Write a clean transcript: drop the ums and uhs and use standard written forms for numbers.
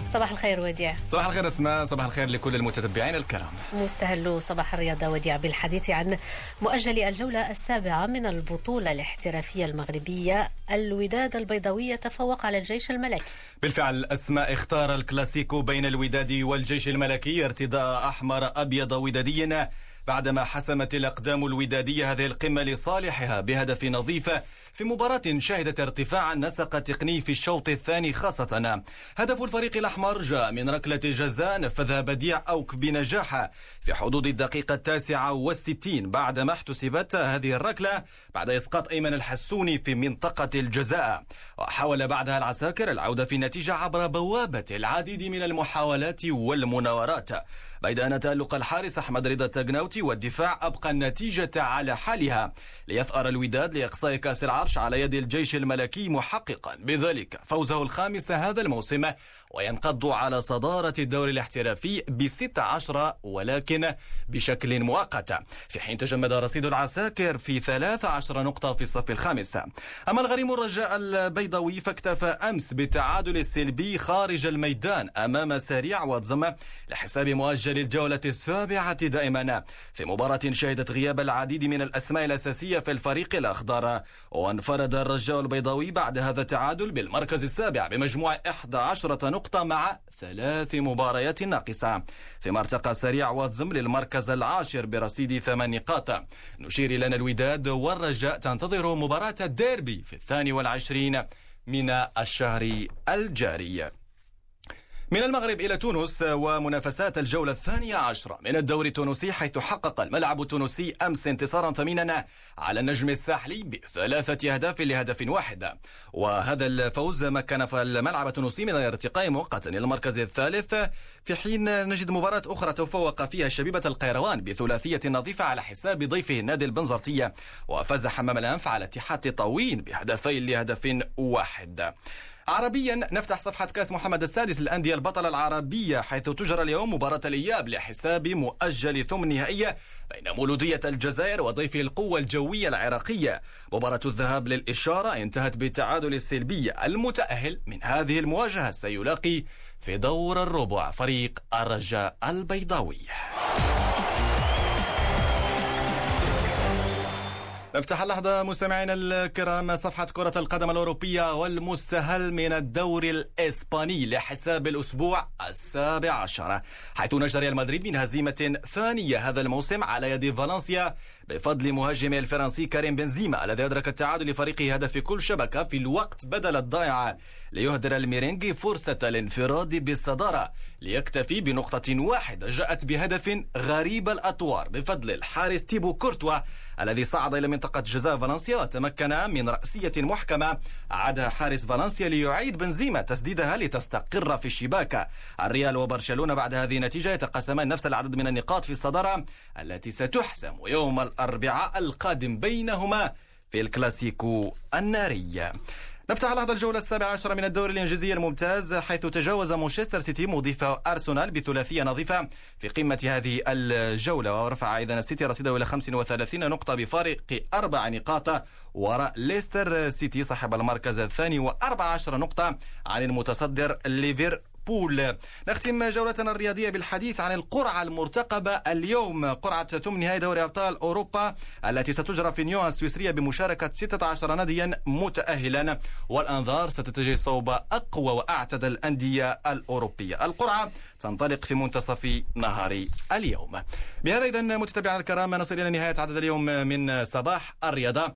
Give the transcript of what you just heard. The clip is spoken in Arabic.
صباح الخير وديع. صباح الخير اسماء، صباح الخير لكل المتتبعين الكرام. مستهلو صباح الرياضة وديع بالحديث عن مؤجل الجولة السابعة من البطولة الاحترافية المغربية. الوداد البيضاوي يتفوق على الجيش الملكي. بالفعل اسماء، اختار الكلاسيكو بين الوداد والجيش الملكي ارتداء أحمر أبيض ودادي بعدما حسمت الأقدام الودادية هذه القمة لصالحها بهدف نظيف في مباراة شهدت ارتفاع النسق التقني في الشوط الثاني خاصة. هدف الفريق الأحمر جاء من ركلة جزاء نفذها بديع أوك بنجاح في حدود الدقيقة 69 بعدما احتسبت هذه الركلة بعد إسقاط أيمن الحسوني في منطقة الجزاء، وحاول بعدها العساكر العودة في النتيجة عبر بوابة العديد من المحاولات والمناورات، بيد أن تألق الحارس أحمد رضا التقناوتي والدفاع أبقى النتيجة على حالها ليثأر الوداد لإقصاء كأس العرش على يد الجيش الملكي، محققا بذلك فوزه الخامس هذا الموسم وينقض على صدارة الدوري الاحترافي ب16 ولكن بشكل مؤقت، في حين تجمد رصيد العساكر في 13 نقطة في الصف الخامس. أما الغريم الرجاء البيضاوي فاكتفى أمس بالتعادل السلبي خارج الميدان أمام سريع واتزم لحساب مؤجل الجولة السابعة دائما في مباراة شهدت غياب العديد من الأسماء الأساسية في الفريق الأخضر. وانفرد الرجاء البيضاوي بعد هذا التعادل بالمركز السابع بمجموع 11 نقطة مع 3 مباريات ناقصة، فيما ارتقى سريع واتزم للمركز العاشر برصيد 8 نقاط. نشير إلى أن الوداد والرجاء تنتظر مباراة الديربي في 22 من الشهر الجاري. من المغرب إلى تونس ومنافسات الجولة 12 من الدوري التونسي، حيث حقق الملعب التونسي أمس انتصارا ثمينا على النجم الساحلي ب3 أهداف لهدف واحد، وهذا الفوز مكن في الملعب التونسي من الارتقاء مؤقتا إلى المركز الثالث، في حين نجد مباراة أخرى تفوق فيها شبيبة القيروان بثلاثية نظيفة على حساب ضيفه النادي البنزرتية، وفاز حمام الأنف على اتحاد تطاوين بهدفين لهدف واحد. عربيا نفتح صفحة كأس محمد السادس للأندية البطلة العربية، حيث تجرى اليوم مباراة الإياب لحساب مؤجل ثمن نهائية بين مولودية الجزائر وضيف القوة الجوية العراقية. مباراة الذهاب للإشارة انتهت بالتعادل السلبي، المتأهل من هذه المواجهة سيلاقي في دور الربع فريق الرجاء البيضاوي. نفتح اللحظة مستمعينا الكرام صفحة كرة القدم الأوروبية والمستهل من الدوري الإسباني لحساب الأسبوع 17، حيث نجد ريال مدريد من هزيمة ثانية هذا الموسم على يد فالنسيا بفضل مهاجمه الفرنسي كريم بنزيما الذي أدرك التعادل لفريقه هدف في كل شبكة في الوقت بدل الضائع، ليهدر الميرينغي فرصة الانفراد بالصدارة ليكتفي بنقطة واحدة جاءت بهدف غريب الأطوار بفضل الحارس تيبو كورتوا الذي صعد إلى منطقة جزاء فالنسيا وتمكن من رأسية محكمة عادها حارس فالنسيا ليعيد بنزيما تسديدها لتستقر في الشباك. الريال وبرشلونة بعد هذه النتيجة يتقاسمان نفس العدد من النقاط في الصدارة التي ستحسم يوم الأربعاء القادم بينهما في الكلاسيكو الناري. نفتح لحظة الجولة 17 من الدوري الإنجليزي الممتاز، حيث تجاوز مانشستر سيتي مضيف أرسنال بثلاثية نظيفة في قمة هذه الجولة، ورفع أيضا السيتي رصيده إلى 35 نقطة بفارق 4 نقاط وراء ليستر سيتي صاحب المركز الثاني و14 نقطة عن المتصدر ليفربول. نختم جولتنا الرياضية بالحديث عن القرعة المرتقبة اليوم، قرعة ثمن نهائي دوري أبطال أوروبا التي ستجرى في نيوان السويسرية بمشاركة 16 ناديا متأهلا، والأنظار ستتجه صوب أقوى وأعتد الأندية الأوروبية. القرعة تنطلق في منتصف نهار اليوم. بهذا إذن متتبعنا الكرام نصل إلى نهاية عدد اليوم من صباح الرياضة.